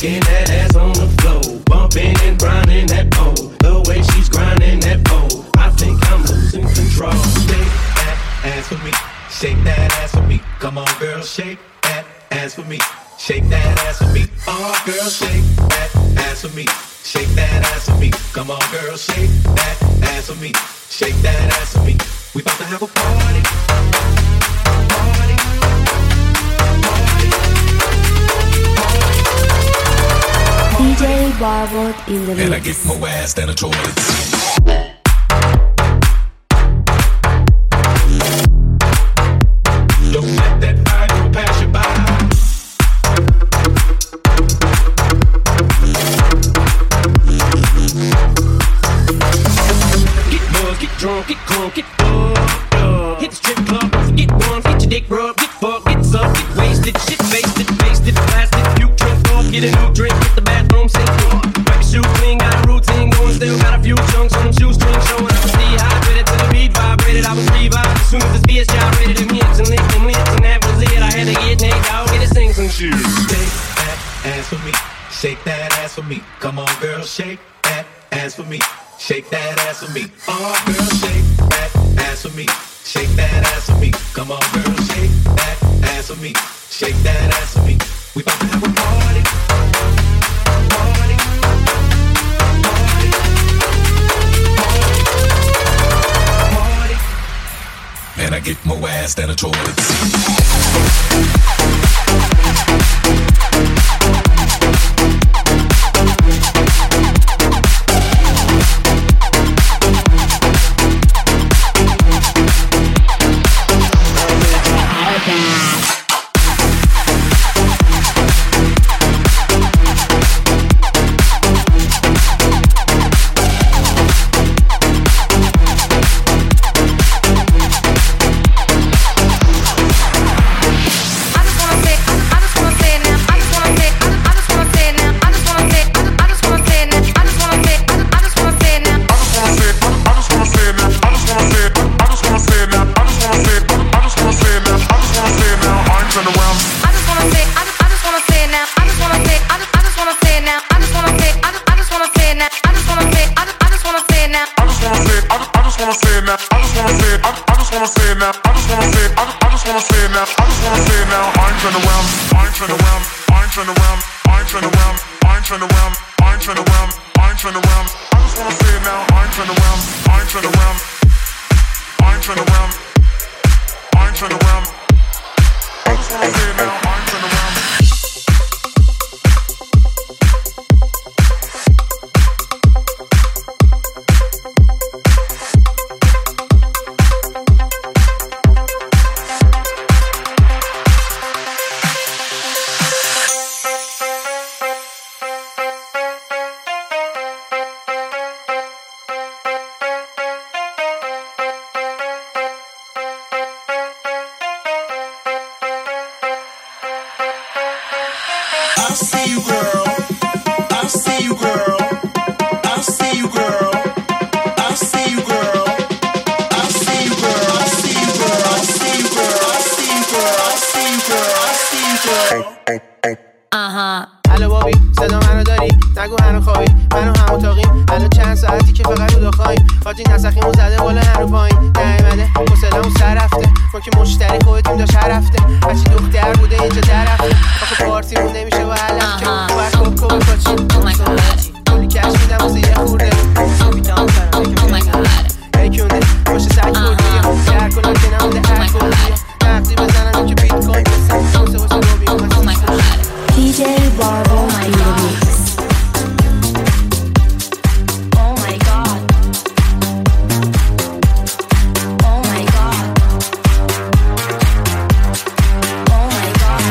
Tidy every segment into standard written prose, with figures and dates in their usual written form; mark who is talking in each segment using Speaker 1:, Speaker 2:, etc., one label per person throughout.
Speaker 1: shaking that ass on the floor, bumping and grinding that pole. The way she's grinding that pole, I think I'm losing control. Shake that ass for me, shake that ass for me. Come on, girl, shake that ass for me, shake that ass for me. Oh, girl, shake that ass for me, shake that ass for me. Come on, girl, shake that ass for me, shake that ass for me. We about to have a party, party, party.
Speaker 2: DJ Barwood in the mix.
Speaker 3: And I get more ass than a toilet seat.
Speaker 1: Don't let that fire pass you by. Get buzzed, get drunk, get crunk, get fucked up. Hit the strip club, don't forget one. Get your dick rubbed, get fucked, get sucked, get wasted, shit faced it, blasted, puke, drunk off, get a new drink, hit the bathroom, sink door. Wipe your shoe clean, got a routine going, still got a few chunks on them shoestrings showing. I was dehydrated till the beat vibrated, I was revived as soon as this bitch gyrated in hips and lips and lips, and that was it. I had to get naked, dog, get to sing some shit. Shake that ass for me, shake that ass for me. Come on, girl, shake that ass for me, shake that ass for me. Oh, girl, shake that ass for me, shake that ass for me. Come on, girl, shake that ass for me, shake that ass for me. We about to have a party, party, party, party.
Speaker 3: Man, I get more ass than a toilet seat.
Speaker 4: الو بابی صدا منو داری نگو هنو خوابی منو هم اتاقیم الان چند ساعتی که فقط رو داخاییم حاجی نسخیمو زده بالا هنو پایین نیومده حوصله‌مون سر رفته ما که مشتری خودتیم داشت هر هفته هرچی دختر بوده اینجا در رفته آخه پارتیمون نمیشه با علم که باید کوب بپاچیم کلی کش میدم واسه یه خورده بیتام کنم یکیونه باشه سک خوردی در کنم که نمونده هر خوردی نقدی بزنم که بیت کوین بسن واسه روبی
Speaker 2: DJ Barbo in the mix. Oh my god. Oh my god. Oh my god.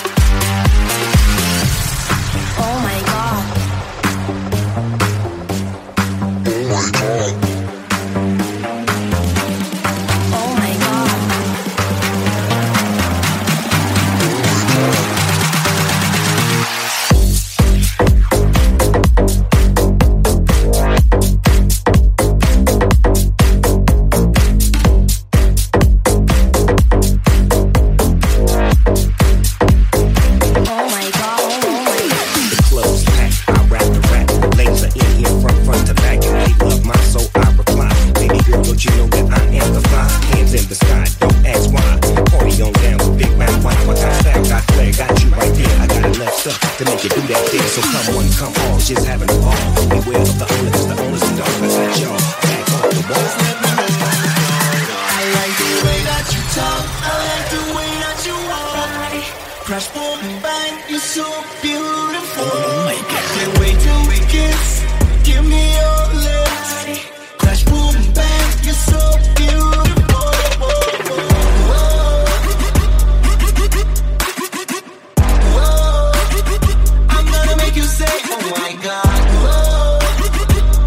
Speaker 2: Oh my god. Oh my god. Oh my god.
Speaker 5: in the sky. Don't ask why. Party on down with Big Mouth. Why got style, got flair, got you right there. I got enough stuff to make you do that there. So come one, come all, just having a ball. Beware of the owner, cause the owner's a dog. I got y'all back off the wall.
Speaker 6: I like the way that you talk. I like the way that you walk. Crash, boom, bang, you're so beautiful.
Speaker 3: Oh my God.
Speaker 6: Can't wait till we kiss. Give me your lips. Crash, boom, bang, you're so beautiful. I'm gonna make you say, oh my God.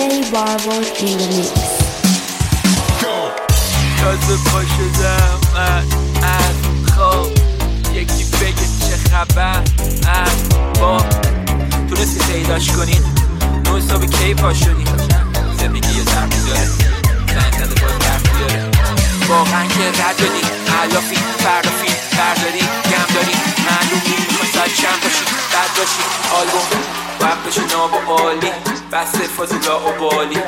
Speaker 2: Warboard in the mix.
Speaker 7: تازه پا شدم من از خواب، یکی بگه چه خبر از با تونستی پیداش کنی، نو حساب کی پا شدی، زندگی یه در میداره زنگ زده باز در میداره، واقعا که رد دادی علافی فردا فیلم برداری گم داری معلومی میخوای ساعت چند باشی بد باشی آلبوم وقت بشه ناب و عالی بسته فاضلا و بالی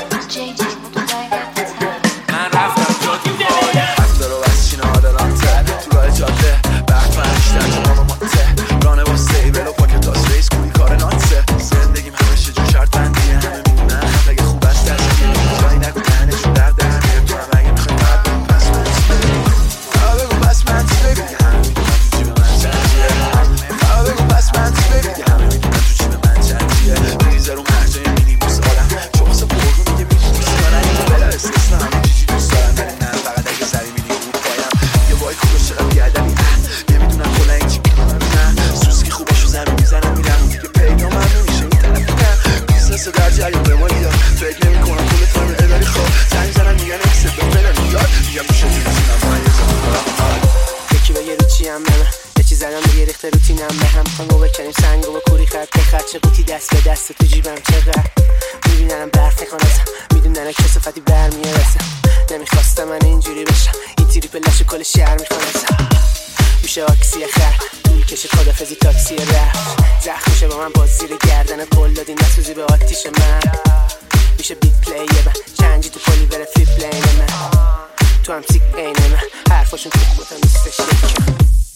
Speaker 7: من رفتم جادی بالی
Speaker 8: حق رو بس چینا آدلانته تو راه جاده برق پنشتر تو ماما مانته رانه با سیبل و پاکت تاس ریس کنی کار نانسه زندگیم همیشه جو شرط بندیه همه میدونن اگه خوب است در زمین جایی نگو تنشون در میره تو هم اگه میخوای مرد بگو پس من بگو پس من چی بگی همه میدونن تو جیب من چندیه بگو پس من چی بگی همه میدونن تو جیب من چندیه بریزه رو مرجای مینی بوس آدم چون واسه برگو میگه میدونی کنن اینو بلا استثنا همه چیزی دوست دارم ولی نه فقط اگه سری میدی رو پایم یه وای خوبش چقدر بیادبی نمیدونم کلا این چی کنم نه سوسکی خوبشو زمین میزنم میرم دیگه پیدا من نمیشه این طرف میگم بیزنس در جریان بمانی دار فکر نمی کنم کل تایم اداری خواب زنگ زنم میگن اکسه به فلان یاد میگم میشه میرسونم من یه زمان دارم
Speaker 4: یکی بگه رو چی هم نمه یه چی زدم بگه ریخته روتینم به هم خانگو بکنیم سنگو با کوری خط به خط چه قوطی دست به دست تو جیبم چقدر میبیننم برف نکن ازم میدونن کسافتی برمیارسم نمیخواستم من اینجوری بشم این تریپ لش کل شهر میخوانم میشه آکسی خر طول کشه خدافزی تاکسی رفت زخم میشه با من باز زیر گردن پل دادی نسوزی به آتیش من میشه بیت پلی من چنجی تو پلی بره فلیپ لین من تو هم سیک عین من حرفاشون تو بودم نیستش یکم